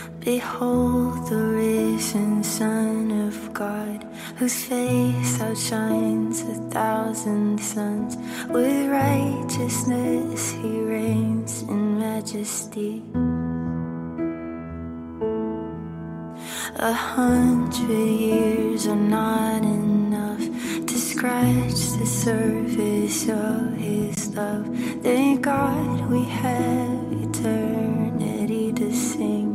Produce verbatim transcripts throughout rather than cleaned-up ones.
Behold the risen Son of God, whose face outshines a thousand suns. With righteousness he reigns in majesty. A hundred years are not enough to scratch the surface of his love. Thank God we have eternity to sing.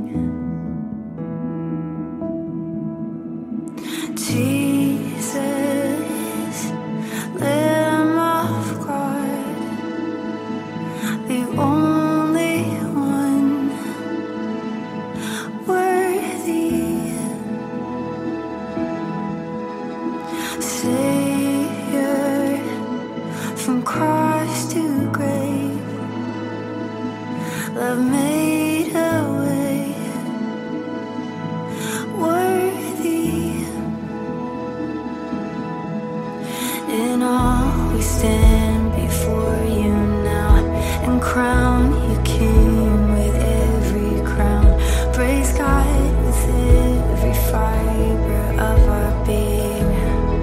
Jesus, Lamb of God, the only one worthy, Savior from cross to grave, love made a way, worthy. In awe we stand before you now and crown you King with every crown. Praise God with every fiber of our being.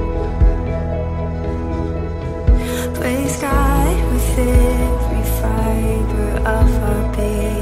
Praise God with every fiber of our being.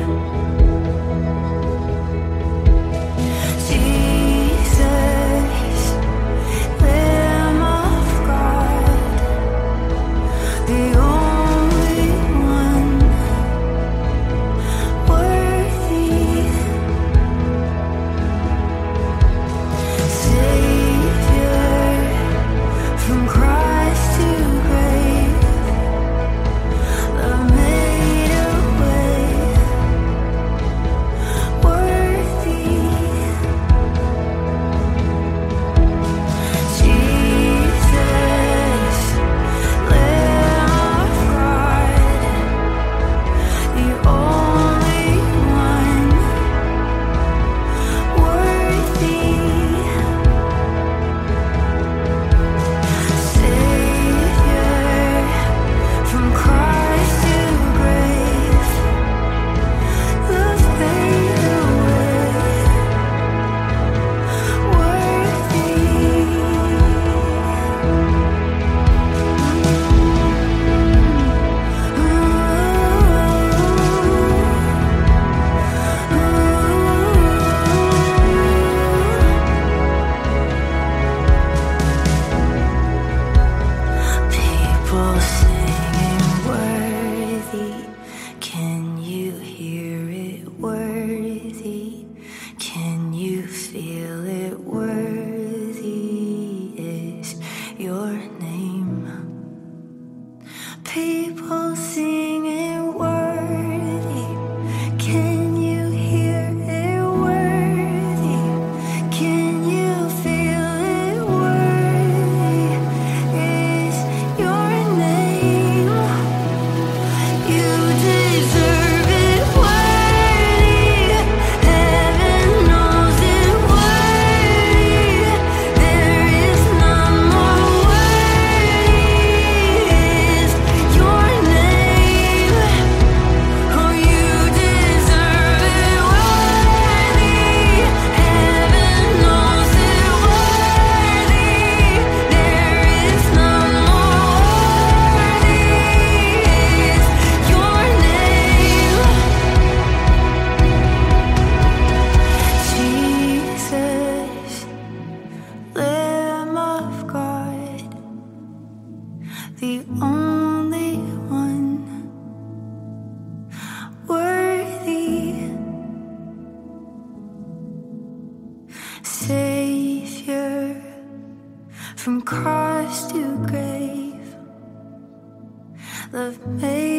People singing worthy, can you hear it worthy? Can you feel it worthy? Is your name? You deserve it worthy. Heaven knows it worthy. There is none more worthy. Is your name? Oh, you deserve it worthy. Heaven knows it worthy. There is none more worthy. Is your name? Jesus, Lamb of God, the only one worthy, Savior from cross to grave, love made